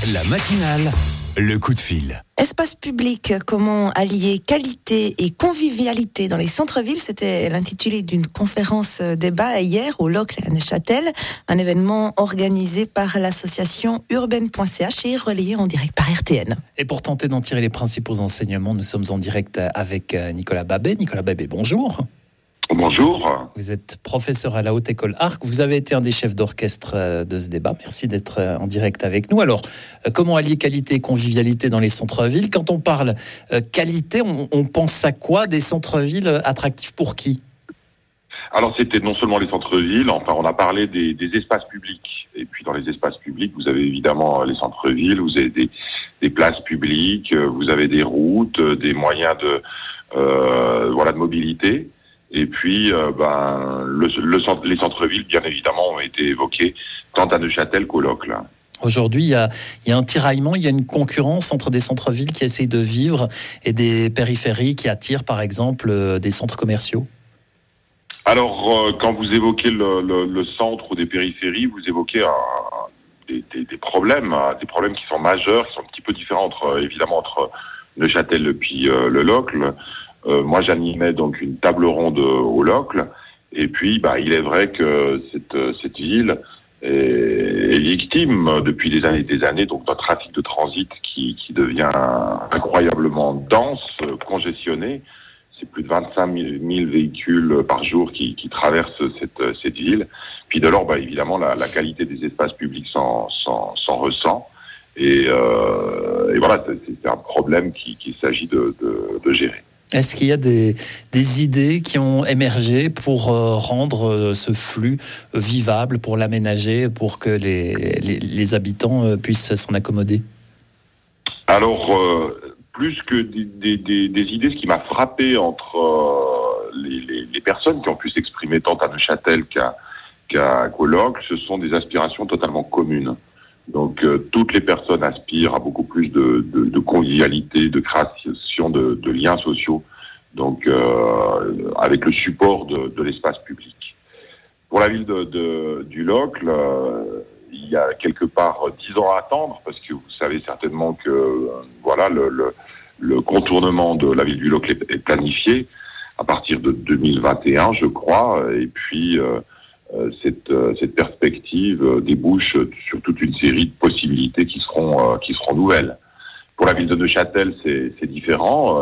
La matinale, le coup de fil. Espace public, comment allier qualité et convivialité dans les centres-villes, c'était l'intitulé d'une conférence débat hier au Locle à Neuchâtel, un événement organisé par l'association urbaine.ch et relayé en direct par RTN. Et pour tenter d'en tirer les principaux enseignements, nous sommes en direct avec Nicolas Babet. Nicolas Babet, bonjour. Bonjour. Vous êtes professeur à la Haute École Arc. Vous avez été un des chefs d'orchestre de ce débat. Merci d'être en direct avec nous. Alors, comment allier qualité et convivialité dans les centres-villes ? Quand on parle qualité, on pense à quoi ? Des centres-villes attractifs pour qui ? Alors, c'était non seulement les centres-villes, enfin, on a parlé des espaces publics. Et puis, dans les espaces publics, vous avez évidemment les centres-villes, vous avez des places publiques, vous avez des routes, des moyens de mobilité. Et puis, les centres-villes, bien évidemment, ont été évoqués tant à Neuchâtel qu'au Locle. Aujourd'hui, il y a un tiraillement, il y a une concurrence entre des centres-villes qui essayent de vivre et des périphéries qui attirent, par exemple, des centres commerciaux. Alors, quand vous évoquez le centre ou des périphéries, vous évoquez des problèmes qui sont majeurs, qui sont un petit peu différents entre Neuchâtel et puis le Locle. Moi, j'animais donc une table ronde au Locle, et puis il est vrai que cette ville est victime depuis des années donc d'un trafic de transit qui devient incroyablement dense, congestionné. C'est plus de 25 000 véhicules par jour qui traversent cette ville. Puis de lors, évidemment, la qualité des espaces publics s'en ressent. Et voilà, c'est un problème qu'il s'agit de gérer. Est-ce qu'il y a des idées qui ont émergé pour rendre ce flux vivable, pour l'aménager, pour que les habitants puissent s'en accommoder ? Alors, plus que des idées, ce qui m'a frappé entre les personnes qui ont pu s'exprimer tant à Neuchâtel qu'au Locle, ce sont des aspirations totalement communes. Donc, toutes les personnes aspirent à beaucoup plus de convivialité, de création de liens sociaux, donc avec le support de l'espace public. Pour la ville du Locle, il y a quelque part 10 ans à attendre, parce que vous savez certainement que le contournement de la ville du Locle est planifié à partir de 2021, je crois, et puis cette perspective débouche sur toute une série de possibilités qui seront nouvelles. Pour la ville de Neuchâtel, c'est différent.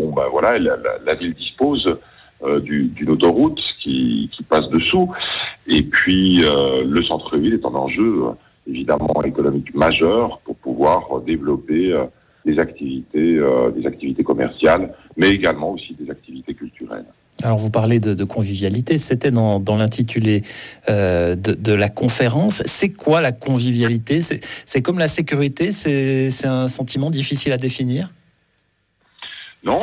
La ville dispose d'une autoroute qui passe dessous, et puis le centre-ville est un enjeu évidemment économique majeur pour pouvoir développer des activités commerciales, mais également aussi des activités culturelles. Alors vous parlez de convivialité, c'était dans l'intitulé de la conférence. C'est quoi la convivialité ? C'est comme la sécurité, c'est un sentiment difficile à définir ? Non,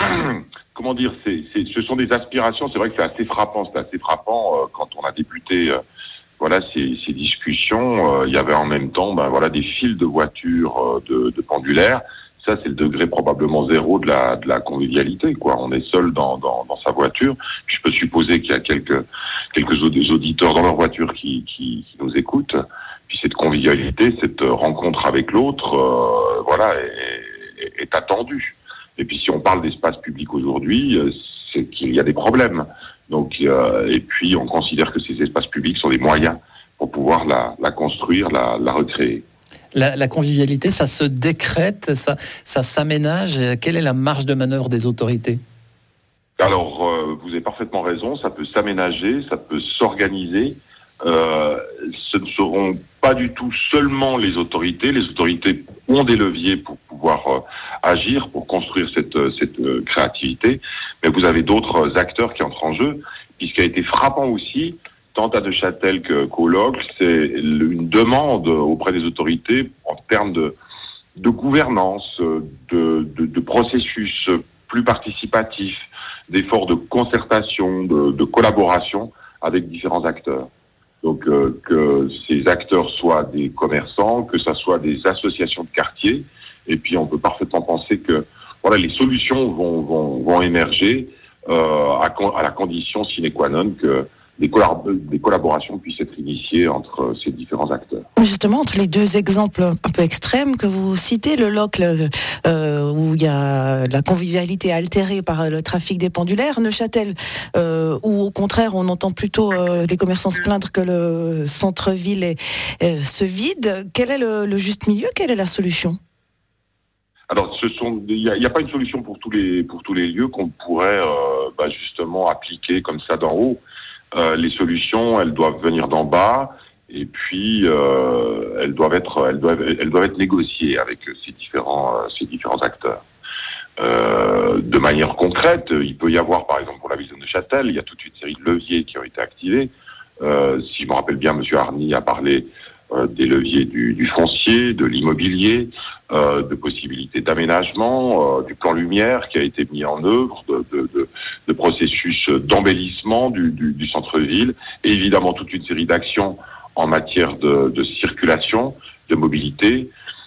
ce sont des aspirations. C'est vrai que c'est assez frappant. Quand on a débuté ces discussions. Il y avait en même temps des files de voitures de pendulaires. Ça, c'est le degré probablement zéro de la convivialité, quoi. On est seul dans sa voiture. Je peux supposer qu'il y a quelques auditeurs dans leur voiture qui nous écoutent. Puis cette convivialité, cette rencontre avec l'autre, est attendue. Et puis si on parle d'espace public aujourd'hui, c'est qu'il y a des problèmes. Donc, et puis on considère que ces espaces publics sont des moyens pour pouvoir la construire, la recréer. La convivialité, ça se décrète, ça s'aménage. Quelle est la marge de manœuvre des autorités ? Alors, vous avez parfaitement raison, ça peut s'aménager, ça peut s'organiser. Ce ne seront pas du tout seulement les autorités. Les autorités ont des leviers pour pouvoir agir, pour construire cette créativité. Mais vous avez d'autres acteurs qui entrent en jeu. Puis ce qui a été frappant aussi, tant à Neuchâtel qu'au Locle, c'est une demande auprès des autorités en termes de gouvernance, de processus plus participatifs, d'efforts de concertation, de collaboration avec différents acteurs. Donc que ces acteurs soient des commerçants, que ça soit des associations de quartier, et puis on peut parfaitement penser que les solutions vont émerger à la condition sine qua non que collaborations puissent être initiées entre ces différents acteurs. Justement, entre les deux exemples un peu extrêmes que vous citez, le Locle, où il y a la convivialité altérée par le trafic des pendulaires, Neuchâtel, où au contraire on entend plutôt les commerçants se plaindre que le centre-ville se vide. Quel est le juste milieu? Quelle est la solution? Alors, il n'y a pas une solution pour tous les lieux qu'on pourrait justement appliquer comme ça d'en haut. Les solutions, elles doivent venir d'en bas, et puis elles doivent être négociées avec ces différents acteurs. De manière concrète, il peut y avoir, par exemple, pour la ville de Neuchâtel, il y a toute une série de leviers qui ont été activés. Si je me rappelle bien, M. Arny a parlé des leviers du foncier, de l'immobilier, de possibilités d'aménagement, du plan lumière qui a été mis en œuvre, de processus d'embellissement du centre-ville, et évidemment toute une série d'actions en matière de circulation, de mobilité,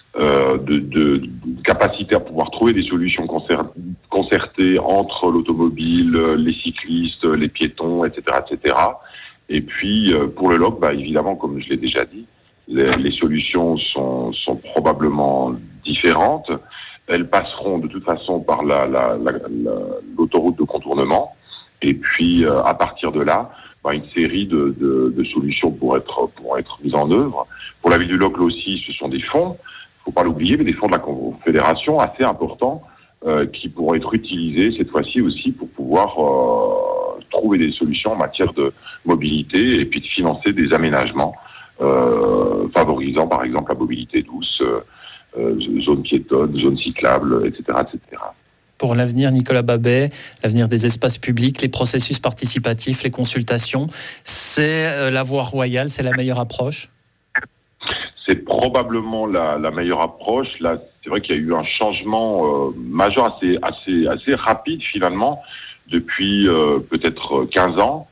de capacité à pouvoir trouver des solutions concertées entre l'automobile, les cyclistes, les piétons, etc., etc. Et puis pour le LOC, évidemment, comme je l'ai déjà dit, les solutions sont probablement différentes. Elles passeront de toute façon par l'autoroute de contournement. Et puis, à partir de là, une série de solutions pourront être mises en œuvre. Pour la ville du Locle aussi, ce sont des fonds, il ne faut pas l'oublier, mais des fonds de la Confédération assez importants qui pourront être utilisés cette fois-ci aussi pour pouvoir trouver des solutions en matière de mobilité et puis de financer des aménagements favorisant par exemple la mobilité douce, zone piétonne, zone cyclable, etc., etc. Pour l'avenir, Nicolas Babet, l'avenir des espaces publics, les processus participatifs, les consultations, c'est la voie royale, c'est la meilleure approche? C'est probablement la meilleure approche. Là, c'est vrai qu'il y a eu un changement majeur assez rapide finalement depuis peut-être 15 ans.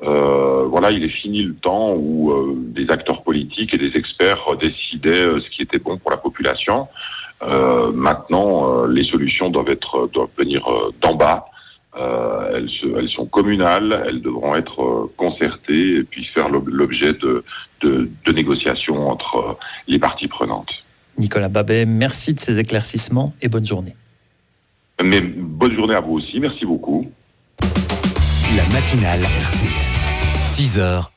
Il est fini le temps où des acteurs politiques et des experts décidaient ce qui était bon pour la population. Maintenant, les solutions doivent venir d'en bas. Elles sont communales, elles devront être concertées et puis faire l'objet de négociations entre les parties prenantes. Nicolas Babet, merci de ces éclaircissements et bonne journée. Mais bonne journée à vous aussi, merci beaucoup. La matinale, 6h,